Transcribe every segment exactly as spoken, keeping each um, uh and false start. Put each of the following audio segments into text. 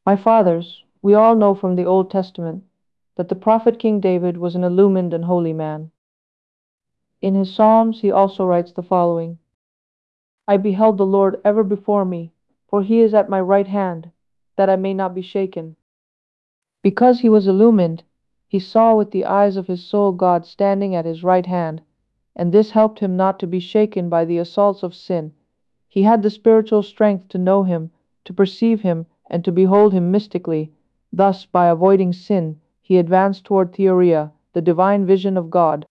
My fathers, we all know from the Old Testament that the prophet King David was an illumined and holy man. In his Psalms, he also writes the following: I beheld the Lord ever before me, for he is at my right hand, that I may not be shaken. Because he was illumined, he saw with the eyes of his soul God standing at his right hand, and this helped him not to be shaken by the assaults of sin. He had the spiritual strength to know him, to perceive him, and to behold him mystically. Thus, by avoiding sin, he advanced toward Theoria, the divine vision of God.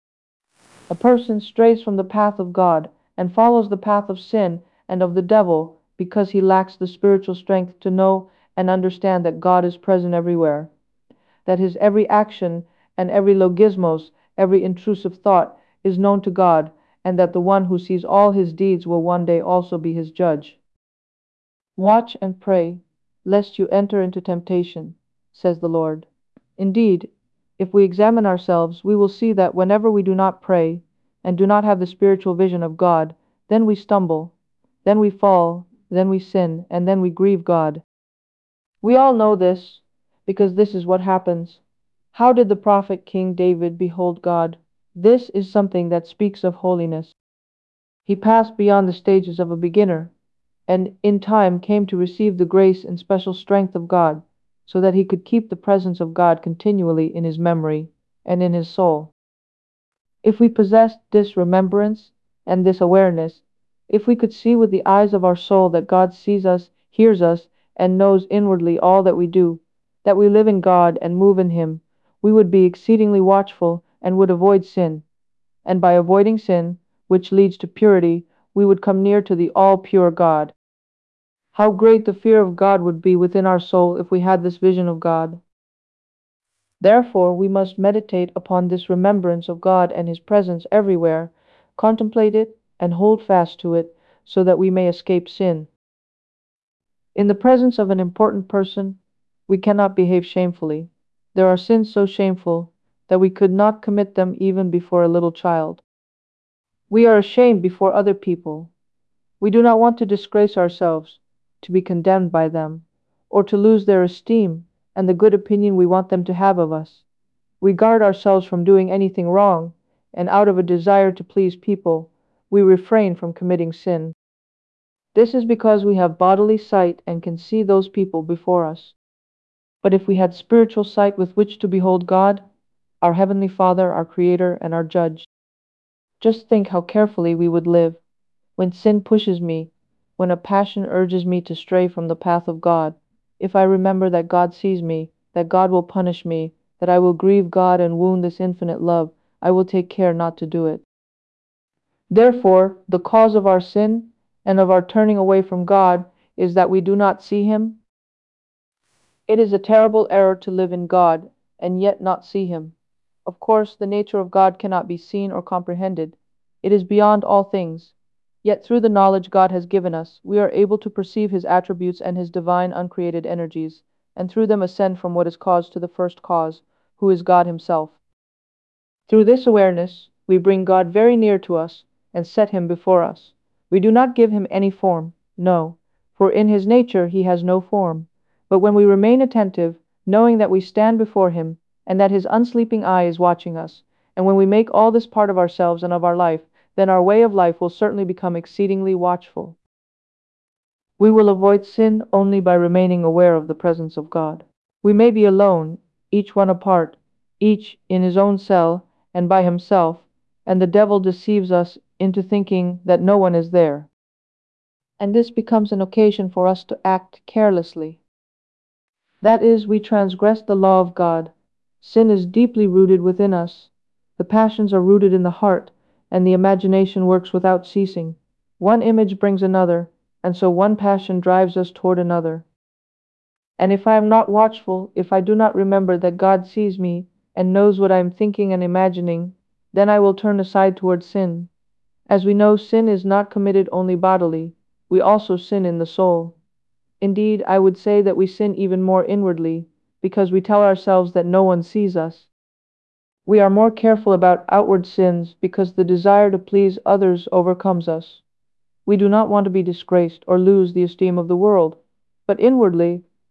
A person strays from the path of God and follows the path of sin and of the devil because he lacks the spiritual strength to know and understand that God is present everywhere, that his every action and every logismos, every intrusive thought, is known to God, and that the one who sees all his deeds will one day also be his judge. Watch and pray, lest you enter into temptation, says the Lord. Indeed, if we examine ourselves, we will see that whenever we do not pray, and do not have the spiritual vision of God, then we stumble, then we fall, then we sin, and then we grieve God. We all know this, because this is what happens. How did the prophet King David behold God? This is something that speaks of holiness. He passed beyond the stages of a beginner, and in time came to receive the grace and special strength of God, so that he could keep the presence of God continually in his memory and in his soul. If we possessed this remembrance and this awareness, if we could see with the eyes of our soul that God sees us, hears us, and knows inwardly all that we do, that we live in God and move in Him, we would be exceedingly watchful and would avoid sin. And by avoiding sin, which leads to purity, we would come near to the all-pure God. How great the fear of God would be within our soul if we had this vision of God! Therefore, we must meditate upon this remembrance of God and His presence everywhere, contemplate it, and hold fast to it, so that we may escape sin. In the presence of an important person, we cannot behave shamefully. There are sins so shameful that we could not commit them even before a little child. We are ashamed before other people. We do not want to disgrace ourselves, to be condemned by them, or to lose their esteem and the good opinion we want them to have of us. We guard ourselves from doing anything wrong, and out of a desire to please people, we refrain from committing sin. This is because we have bodily sight and can see those people before us. But if we had spiritual sight with which to behold God, our Heavenly Father, our Creator, and our Judge, just think how carefully we would live. When sin pushes me, when a passion urges me to stray from the path of God, if I remember that God sees me, that God will punish me, that I will grieve God and wound this infinite love, I will take care not to do it. Therefore, the cause of our sin and of our turning away from God is that we do not see Him. It is a terrible error to live in God and yet not see Him. Of course, the nature of God cannot be seen or comprehended. It is beyond all things. Yet through the knowledge God has given us, we are able to perceive His attributes and His divine uncreated energies, and through them ascend from what is cause to the first cause, who is God Himself. Through this awareness, we bring God very near to us and set Him before us. We do not give Him any form, no, for in His nature He has no form. But when we remain attentive, knowing that we stand before Him, and that His unsleeping eye is watching us, and when we make all this part of ourselves and of our life, then our way of life will certainly become exceedingly watchful. We will avoid sin only by remaining aware of the presence of God. We may be alone, each one apart, each in his own cell and by himself, and the devil deceives us into thinking that no one is there. And this becomes an occasion for us to act carelessly. That is, we transgress the law of God. Sin is deeply rooted within us. The passions are rooted in the heart, and the imagination works without ceasing. One image brings another, and so one passion drives us toward another. And if I am not watchful, if I do not remember that God sees me and knows what I am thinking and imagining, then I will turn aside toward sin. As we know, sin is not committed only bodily, we also sin in the soul. Indeed, I would say that we sin even more inwardly, because we tell ourselves that no one sees us. We are more careful about outward sins because the desire to please others overcomes us. We do not want to be disgraced or lose the esteem of the world, but inwardly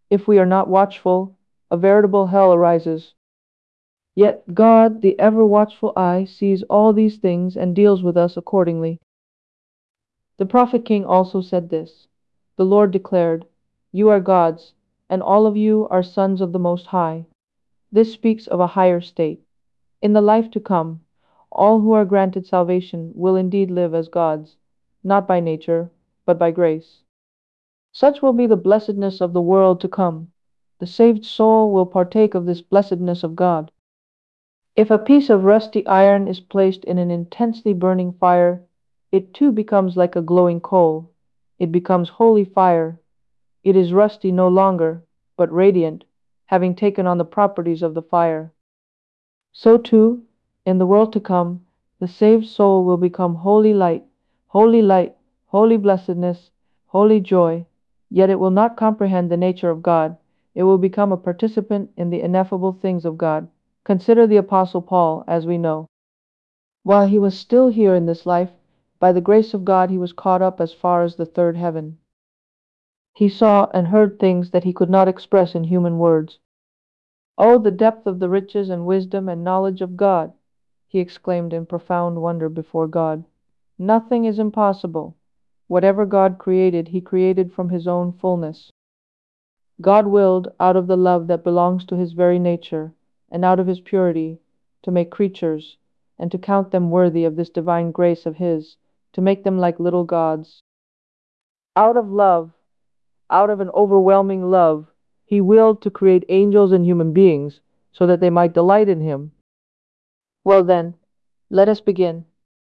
If we are not watchful, a veritable hell arises. Yet God, the ever watchful eye, sees all these things and deals with us accordingly. The Prophet King also said this: The Lord declared, You are gods, and all of you are sons of the Most High. This speaks of a higher state. In the life to come, all who are granted salvation will indeed live as gods, not by nature, but by grace. Such will be the blessedness of the world to come. The saved soul will partake of this blessedness of God. If a piece of rusty iron is placed in an intensely burning fire, it too becomes like a glowing coal. It becomes holy fire. It is rusty no longer, but radiant, having taken on the properties of the fire. So too, in the world to come, the saved soul will become holy light, holy light, holy blessedness, holy joy. Yet it will not comprehend the nature of God. It will become a participant in the ineffable things of God. Consider the Apostle Paul, as we know. While he was still here in this life, by the grace of God he was caught up as far as the third heaven. He saw and heard things that he could not express in human words. "Oh, the depth of the riches and wisdom and knowledge of God!" he exclaimed in profound wonder before God. "Nothing is impossible. Whatever God created, he created from his own fullness. God willed, out of the love that belongs to his very nature, and out of his purity, to make creatures, and to count them worthy of this divine grace of his, to make them like little gods. Out of love, out of an overwhelming love, he willed to create angels and human beings, so that they might delight in him. Well then, let us begin.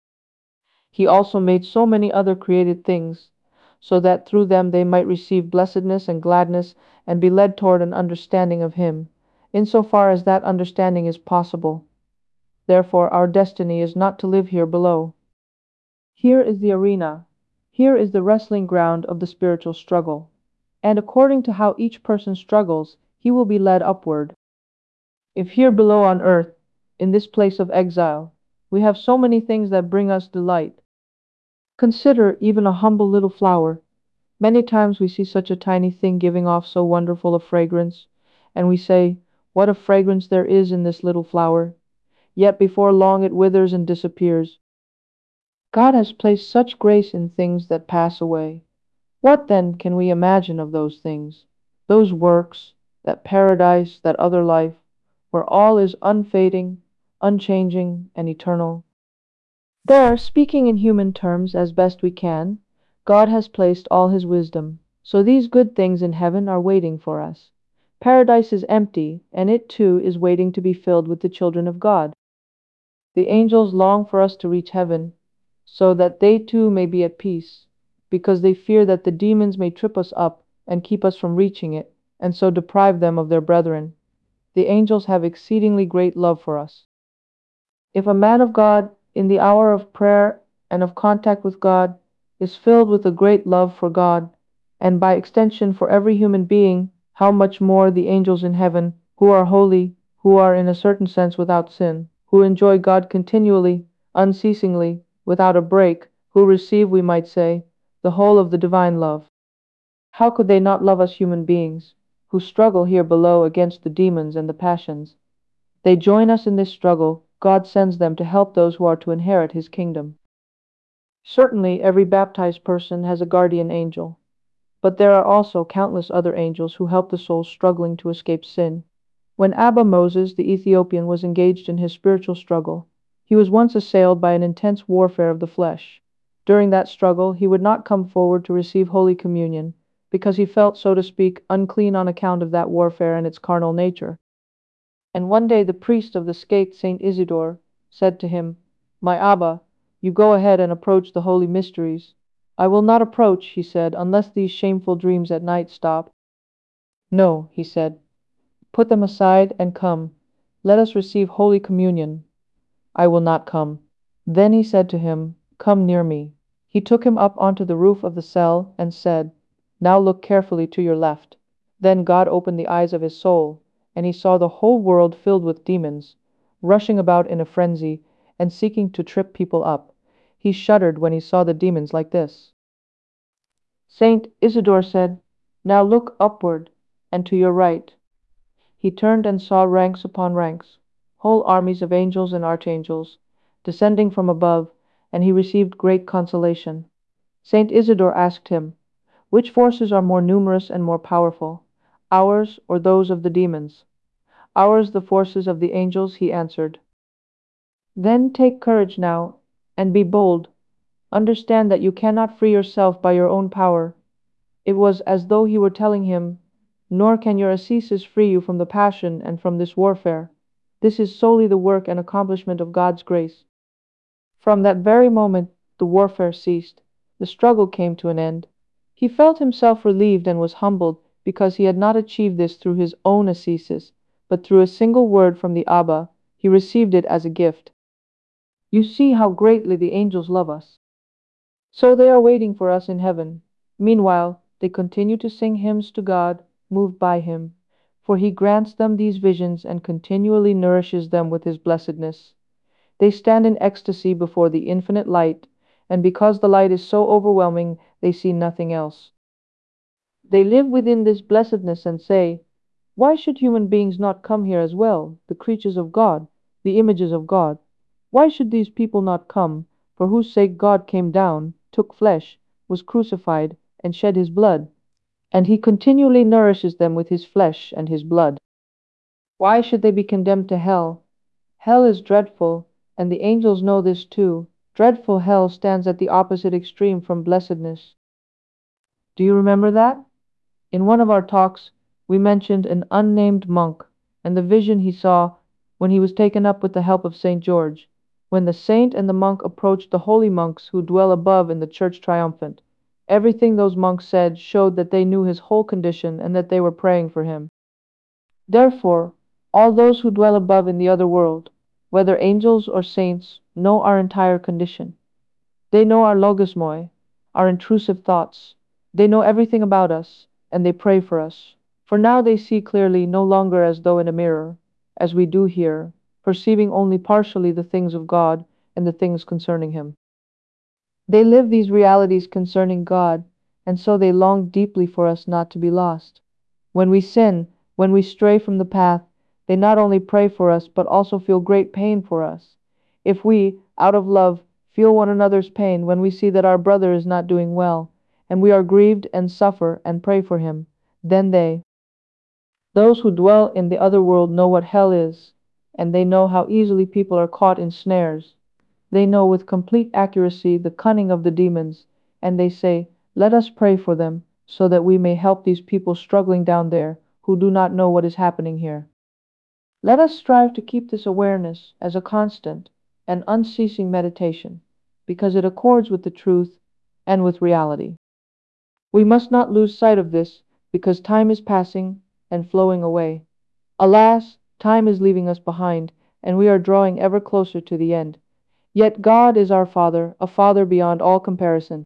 He also made so many other created things, so that through them they might receive blessedness and gladness and be led toward an understanding of him, in so far as that understanding is possible. Therefore our destiny is not to live here below. Here is the arena, here is the wrestling ground of the spiritual struggle, and according to how each person struggles, he will be led upward. If here below on earth, in this place of exile, we have so many things that bring us delight, consider even a humble little flower. Many times we see such a tiny thing giving off so wonderful a fragrance, and we say, "What a fragrance there is in this little flower!" Yet before long it withers and disappears. God has placed such grace in things that pass away. What then can we imagine of those things, those works, that paradise, that other life, where all is unfading, unchanging, and eternal? There, speaking in human terms as best we can, God has placed all his wisdom, so these good things in heaven are waiting for us. Paradise is empty, and it too is waiting to be filled with the children of God. The angels long for us to reach heaven, so that they too may be at peace, because they fear that the demons may trip us up and keep us from reaching it, and so deprive them of their brethren. The angels have exceedingly great love for us. If a man of God, in the hour of prayer and of contact with God, is filled with a great love for God, and by extension for every human being, how much more the angels in heaven, who are holy, who are in a certain sense without sin, who enjoy God continually, unceasingly, without a break, who receive, we might say, the whole of the divine love. How could they not love us human beings, who struggle here below against the demons and the passions? They join us in this struggle. God sends them to help those who are to inherit his kingdom. Certainly every baptized person has a guardian angel, but there are also countless other angels who help the souls struggling to escape sin. When Abba Moses, the Ethiopian, was engaged in his spiritual struggle, he was once assailed by an intense warfare of the flesh. During that struggle, he would not come forward to receive Holy Communion, because he felt, so to speak, unclean on account of that warfare and its carnal nature. And one day the priest of the Scate, Saint Isidore, said to him, "My Abba, you go ahead and approach the holy mysteries." "I will not approach," he said, "unless these shameful dreams at night stop." "No," he said, "put them aside and come. Let us receive Holy Communion." "I will not come." Then he said to him, "Come near me." He took him up onto the roof of the cell and said, "Now look carefully to your left." Then God opened the eyes of his soul, and he saw the whole world filled with demons, rushing about in a frenzy and seeking to trip people up. He shuddered when he saw the demons like this. Saint Isidore said, "Now look upward," and to your right." He turned and saw ranks upon ranks, whole armies of angels and archangels, descending from above, and he received great consolation. Saint Isidore asked him, "Which forces are more numerous and more powerful, ours or those of the demons?" "Ours, the forces of the angels," he answered. "Then take courage now, and be bold. Understand that you cannot free yourself by your own power." It was as though he were telling him, "Nor can your ascesis free you from the passion and from this warfare. This is solely the work and accomplishment of God's grace." From that very moment the warfare ceased. The struggle came to an end. He felt himself relieved and was humbled, because he had not achieved this through his own ascesis, but through a single word from the Abba. He received it as a gift. You see how greatly the angels love us. So they are waiting for us in heaven. Meanwhile, they continue to sing hymns to God, moved by him, for he grants them these visions and continually nourishes them with his blessedness. They stand in ecstasy before the infinite light, and because the light is so overwhelming, they see nothing else. They live within this blessedness and say, "Why should human beings not come here as well, the creatures of God, the images of God? Why should these people not come, for whose sake God came down, took flesh, was crucified, and shed his blood? And he continually nourishes them with his flesh and his blood. Why should they be condemned to hell? Hell is dreadful, and the angels know this too. Dreadful hell stands at the opposite extreme from blessedness. Do you remember that? In one of our talks, we mentioned an unnamed monk and the vision he saw when he was taken up with the help of Saint George, when the saint and the monk approached the holy monks who dwell above in the church triumphant. Everything those monks said showed that they knew his whole condition and that they were praying for him. Therefore, all those who dwell above in the other world, whether angels or saints, know our entire condition. They know our logismoi, our intrusive thoughts. They know everything about us, and they pray for us. For now they see clearly, no longer as though in a mirror, as we do here, perceiving only partially the things of God and the things concerning him. They live these realities concerning God, and so they long deeply for us not to be lost. When we sin, when we stray from the path, they not only pray for us, but also feel great pain for us. If we, out of love, feel one another's pain when we see that our brother is not doing well, and we are grieved and suffer and pray for him, then they, those who dwell in the other world, know what hell is, and they know how easily people are caught in snares. They know with complete accuracy the cunning of the demons, and they say, "Let us pray for them, so that we may help these people struggling down there, who do not know what is happening here." Let us strive to keep this awareness as a constant and unceasing meditation, because it accords with the truth and with reality. We must not lose sight of this, because time is passing and flowing away. Alas, time is leaving us behind, and we are drawing ever closer to the end. Yet God is our Father, a Father beyond all comparison.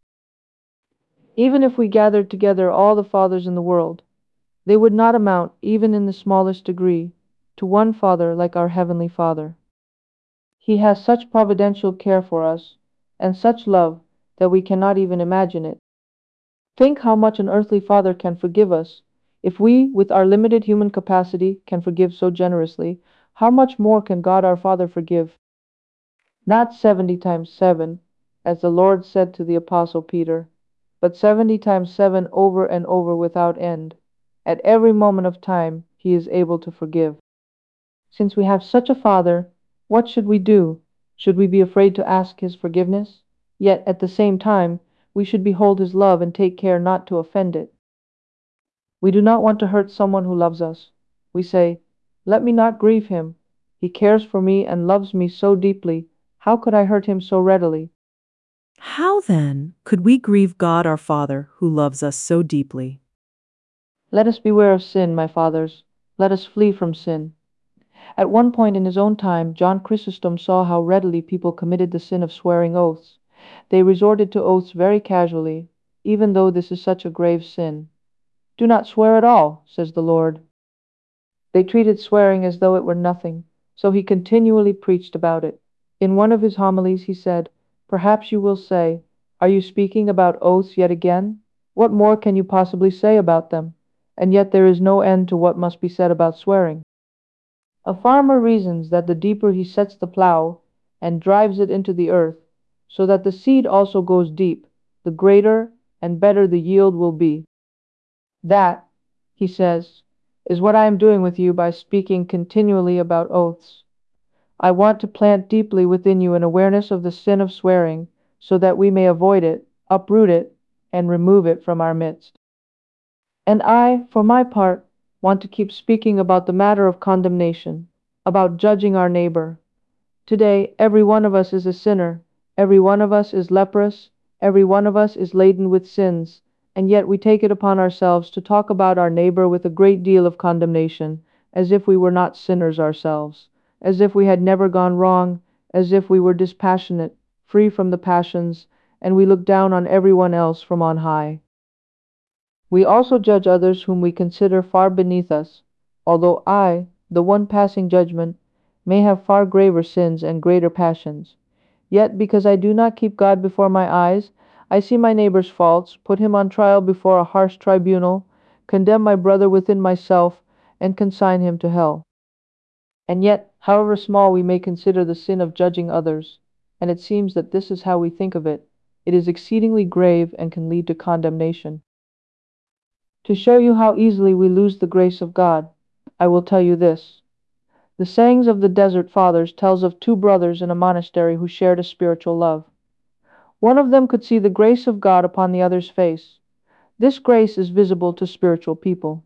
Even if we gathered together all the fathers in the world, they would not amount, even in the smallest degree, to one Father like our Heavenly Father. He has such providential care for us, and such love, that we cannot even imagine it. Think how much an earthly father can forgive us. If we, with our limited human capacity, can forgive so generously, how much more can God our Father forgive? Not seventy times seven, as the Lord said to the Apostle Peter, but seventy times seven over and over without end. At every moment of time, he is able to forgive. Since we have such a Father, what should we do? Should we be afraid to ask his forgiveness? Yet, at the same time, we should behold his love and take care not to offend it. We do not want to hurt someone who loves us. We say, "Let me not grieve him. He cares for me and loves me so deeply. How could I hurt him so readily?" How then could we grieve God our Father who loves us so deeply? Let us beware of sin, my fathers. Let us flee from sin. At one point in his own time, John Chrysostom saw how readily people committed the sin of swearing oaths. They resorted to oaths very casually, even though this is such a grave sin. "Do not swear at all," says the Lord. They treated swearing as though it were nothing, so he continually preached about it. In one of his homilies he said, "Perhaps you will say, 'Are you speaking about oaths yet again? What more can you possibly say about them?' and yet there is no end to what must be said about swearing. A farmer reasons that the deeper he sets the plow and drives it into the earth, so that the seed also goes deep, the greater and better the yield will be. That, he says, is what I am doing with you by speaking continually about oaths. I want to plant deeply within you an awareness of the sin of swearing, so that we may avoid it, uproot it, and remove it from our midst. And I, for my part, want to keep speaking about the matter of condemnation, about judging our neighbor. Today, every one of us is a sinner, every one of us is leprous, every one of us is laden with sins, and yet we take it upon ourselves to talk about our neighbor with a great deal of condemnation, as if we were not sinners ourselves, as if we had never gone wrong, as if we were dispassionate, free from the passions, and we look down on everyone else from on high. We also judge others whom we consider far beneath us, although I, the one passing judgment, may have far graver sins and greater passions. Yet because I do not keep God before my eyes, I see my neighbor's faults, put him on trial before a harsh tribunal, condemn my brother within myself, and consign him to hell. And yet, however small we may consider the sin of judging others, and it seems that this is how we think of it, it is exceedingly grave and can lead to condemnation. To show you how easily we lose the grace of God, I will tell you this. The sayings of the Desert Fathers tells of two brothers in a monastery who shared a spiritual love. One of them could see the grace of God upon the other's face. This grace is visible to spiritual people.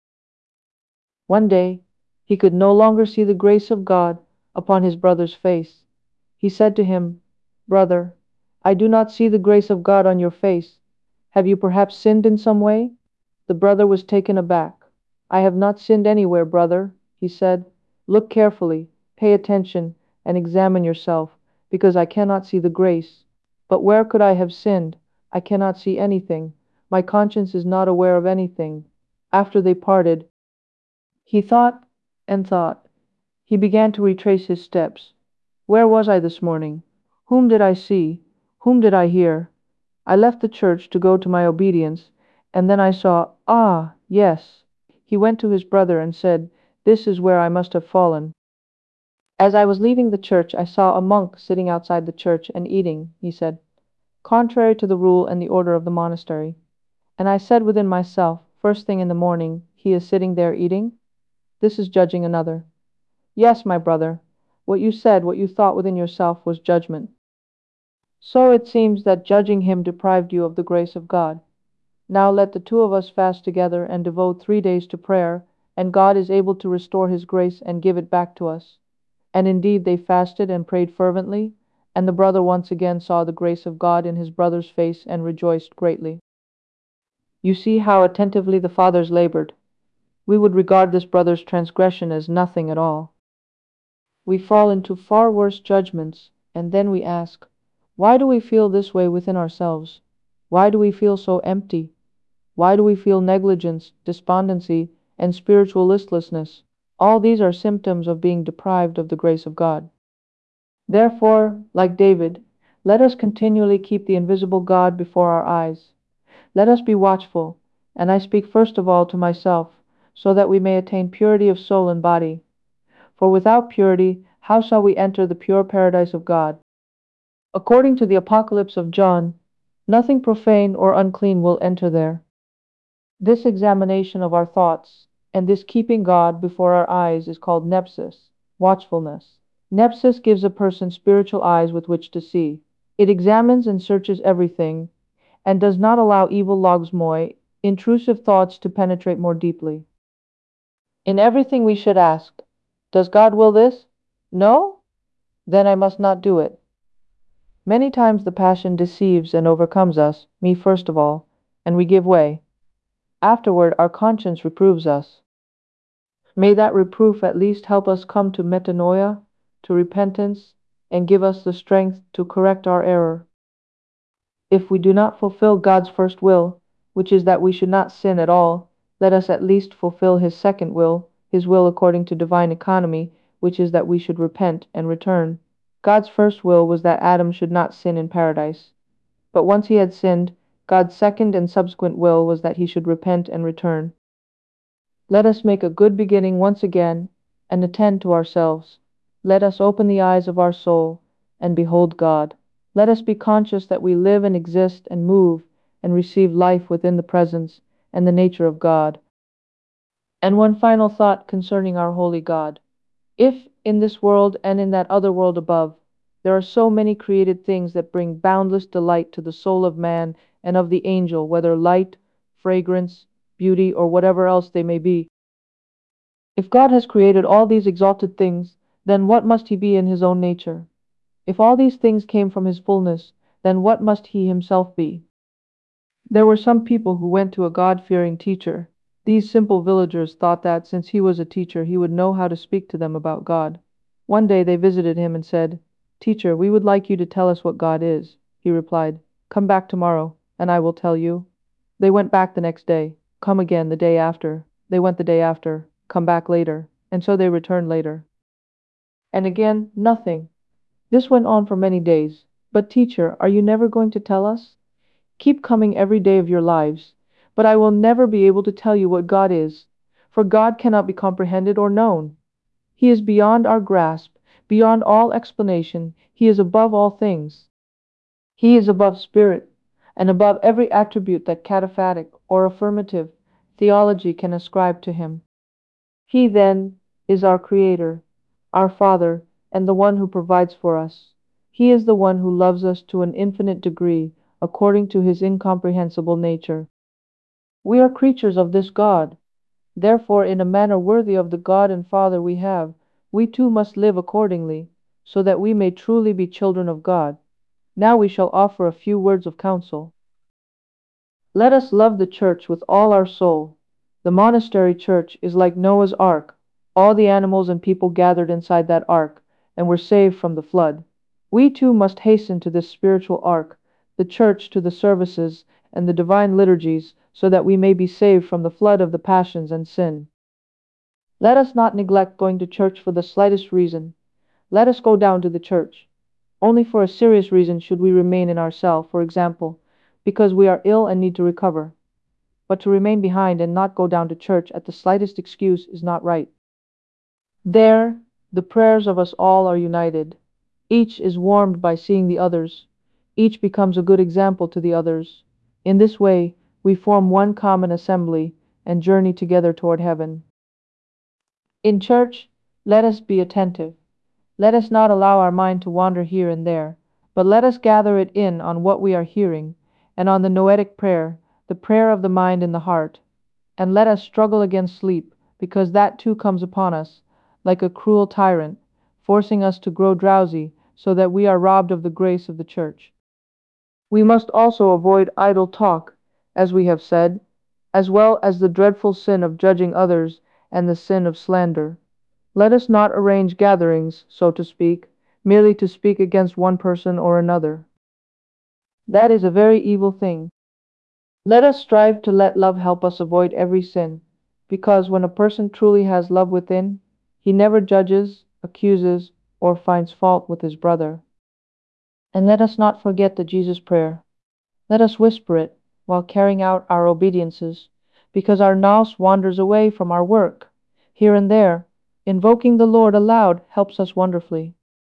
One day, he could no longer see the grace of God upon his brother's face. He said to him, "Brother, I do not see the grace of God on your face. Have you perhaps sinned in some way?" The brother was taken aback. "I have not sinned anywhere, brother," he said. "Look carefully, pay attention, and examine yourself, because I cannot see the grace. But where could I have sinned? I cannot see anything. My conscience is not aware of anything." After they parted, he thought and thought. He began to retrace his steps. Where was I this morning? Whom did I see? Whom did I hear? I left the church to go to my obedience, and then I saw, ah, yes. He went to his brother and said, "This is where I must have fallen." "As I was leaving the church, I saw a monk sitting outside the church and eating," he said, "contrary to the rule and the order of the monastery. And I said within myself, first thing in the morning, he is sitting there eating? This is judging another." Yes, my brother, what you said, what you thought within yourself was judgment. So it seems that judging him deprived you of the grace of God. Now let the two of us fast together and devote three days to prayer, and God is able to restore his grace and give it back to us. And indeed they fasted and prayed fervently, and the brother once again saw the grace of God in his brother's face and rejoiced greatly. You see how attentively the fathers labored. We would regard this brother's transgression as nothing at all. We fall into far worse judgments, and then we ask, why do we feel this way within ourselves? Why do we feel so empty? Why do we feel negligence, despondency, and spiritual listlessness? All these are symptoms of being deprived of the grace of God. Therefore, like David, let us continually keep the invisible God before our eyes. Let us be watchful, and I speak first of all to myself, so that we may attain purity of soul and body. For without purity, how shall we enter the pure paradise of God? According to the Apocalypse of John, nothing profane or unclean will enter there. This examination of our thoughts, and this keeping God before our eyes is called nepsis, watchfulness. Nepsis gives a person spiritual eyes with which to see. It examines and searches everything, and does not allow evil logismoi, intrusive thoughts, to penetrate more deeply. In everything we should ask, does God will this? No? Then I must not do it. Many times the passion deceives and overcomes us, me first of all, and we give way. Afterward our conscience reproves us. May that reproof at least help us come to metanoia, to repentance, and give us the strength to correct our error. If we do not fulfill God's first will, which is that we should not sin at all, let us at least fulfill his second will, his will according to divine economy, which is that we should repent and return. God's first will was that Adam should not sin in paradise. But once he had sinned, God's second and subsequent will was that he should repent and return. Let us make a good beginning once again and attend to ourselves. Let us open the eyes of our soul and behold God. Let us be conscious that we live and exist and move and receive life within the presence and the nature of God. And one final thought concerning our holy God. If in this world and in that other world above, there are so many created things that bring boundless delight to the soul of man and of the angel, whether light, fragrance, beauty, or whatever else they may be, if God has created all these exalted things, then what must he be in his own nature? If all these things came from his fullness, then what must he himself be? There were some people who went to a God-fearing teacher. These simple villagers thought that, since he was a teacher, he would know how to speak to them about God. One day they visited him and said, "Teacher, we would like you to tell us what God is." He replied, "Come back tomorrow, and I will tell you." They went back the next day. Come again the day after. They went the day after. Come back later. And so they returned later. And again, nothing. This went on for many days. "But teacher, are you never going to tell us?" "Keep coming every day of your lives. But I will never be able to tell you what God is, for God cannot be comprehended or known. He is beyond our grasp, beyond all explanation. He is above all things. He is above spirit, and above every attribute that cataphatic or affirmative theology can ascribe to him. He, then, is our Creator, our Father, and the one who provides for us. He is the one who loves us to an infinite degree, according to his incomprehensible nature. We are creatures of this God. Therefore, in a manner worthy of the God and Father we have, we too must live accordingly, so that we may truly be children of God. Now we shall offer a few words of counsel. Let us love the church with all our soul. The monastery church is like Noah's ark. All the animals and people gathered inside that ark, and were saved from the flood. We too must hasten to this spiritual ark, the church, to the services and the divine liturgies, so that we may be saved from the flood of the passions and sin. Let us not neglect going to church for the slightest reason. Let us go down to the church. Only for a serious reason should we remain in our cell, for example, because we are ill and need to recover. But to remain behind and not go down to church at the slightest excuse is not right. There, the prayers of us all are united. Each is warmed by seeing the others. Each becomes a good example to the others. In this way, we form one common assembly and journey together toward heaven. In church, let us be attentive. Let us not allow our mind to wander here and there, but let us gather it in on what we are hearing, and on the noetic prayer, the prayer of the mind and the heart. And let us struggle against sleep, because that too comes upon us, like a cruel tyrant, forcing us to grow drowsy, so that we are robbed of the grace of the church. We must also avoid idle talk, as we have said, as well as the dreadful sin of judging others and the sin of slander. Let us not arrange gatherings, so to speak, merely to speak against one person or another. That is a very evil thing. Let us strive to let love help us avoid every sin, because when a person truly has love within, he never judges, accuses, or finds fault with his brother. And let us not forget the Jesus prayer. Let us whisper it while carrying out our obediences, because our nous wanders away from our work. Here and there, invoking the Lord aloud helps us wonderfully.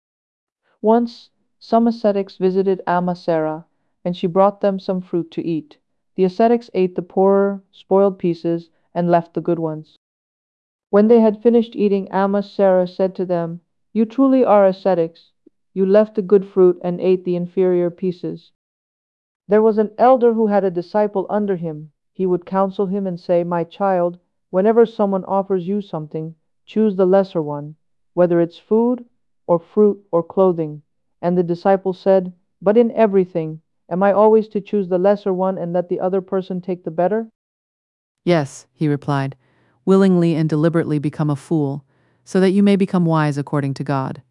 Once, some ascetics visited Alma Sarah, and she brought them some fruit to eat. The ascetics ate the poorer, spoiled pieces, and left the good ones. When they had finished eating, Alma Sarah said to them, "You truly are ascetics. You left the good fruit and ate the inferior pieces." There was an elder who had a disciple under him. He would counsel him and say, "My child, whenever someone offers you something, choose the lesser one, whether it's food or fruit or clothing." And the disciple said, "But in everything, am I always to choose the lesser one and let the other person take the better?" Yes, he replied, willingly and deliberately become a fool, so that you may become wise according to God.